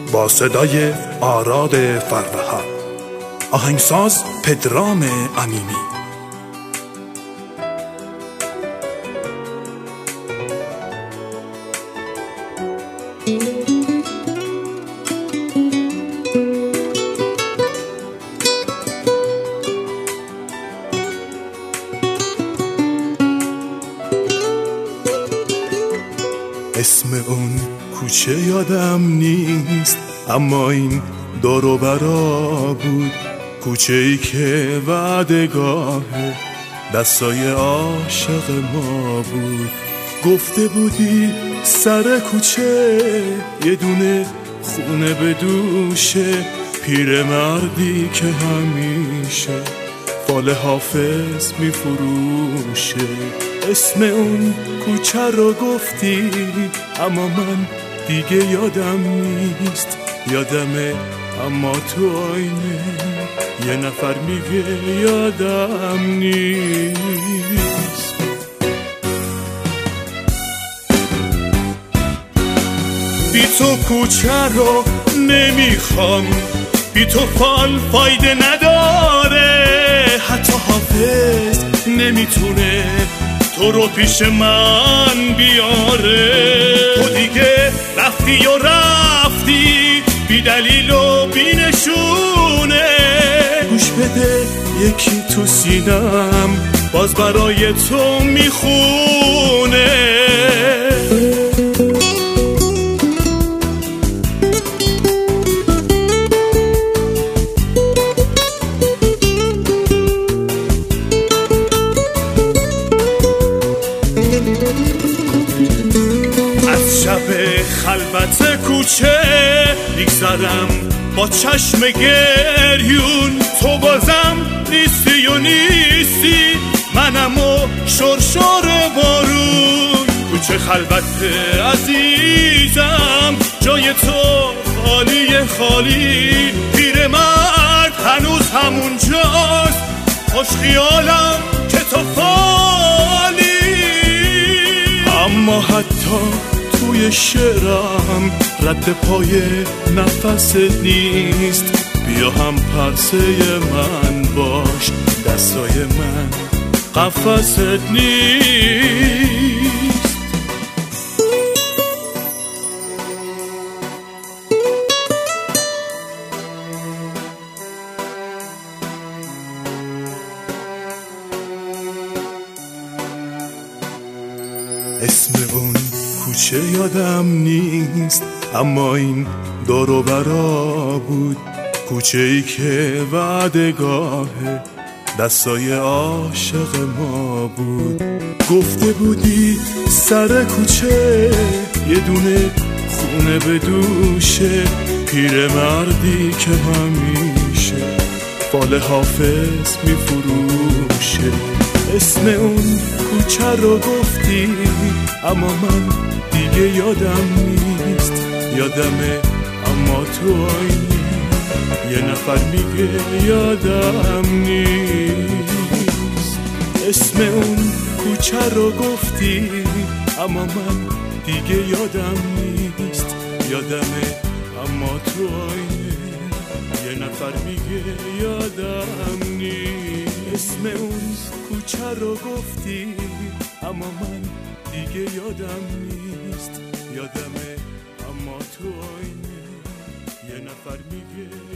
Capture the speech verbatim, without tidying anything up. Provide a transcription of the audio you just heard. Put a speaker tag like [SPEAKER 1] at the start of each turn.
[SPEAKER 1] با صدای آراد فروهر، آهنگساز پدرام امینی.
[SPEAKER 2] اسم اون کوچه یادم نیست، اما این دور و برا بود، کوچه ای که وعدگاه دستای عاشق ما بود. گفته بودی سر کوچه یه دونه خونه به دوشه، پیرمردی که همیشه فال حافظ می فروشه. اسم اون کوچه رو گفتی، اما من دیگه یادم نیست. یادمه اما تو آینه یه نفر میگه یادم نیست. بی تو کوچه رو نمیخوام، بی تو فال فایده نداره، حتی حافظ نمیتونه تو رو پیش من بیاره. تو دیگه رفتی و رفتی بی دلیل و بی نشونه. گوش بده یکی تو سینم باز برای تو میخونه. از شب خلوت کوچه میگذرم با چشم گریون، تو بازم نیستی و نیستی، منم و شرشر بارون. کوچه خلوت عزیزم جای تو خالی خالی، پیرمرد هنوز همون جاست، خوش خیالم که تو فالی. اما حتی توی شعرم رد پای نفست نیست. بیا هم پرسه من باش، دستای من قفست نیست. اسم اون کوچه یادم نیست، اما این دور و برا بود، کوچه ای که وعدگاه دستای عاشق ما بود. گفته بودی سر کوچه یه دونه خونه به دوشه، پیرمردی که همیشه فال حافظ می فروشه. اسم اون کوچه رو گفتی، اما من دیگه یادم نیست. یادمه اما تو آینه یه نفر میگه یادم نیست. اسم اون کوچه رو گفتی، اما من دیگه یادم نیست. یادمه اما تو آینه یه نفر میگه یادم نیست. اسم اون کوچه رو گفتی، اما من دیگه یادم نیست. یادمه اما تو آینه یه نفر میگه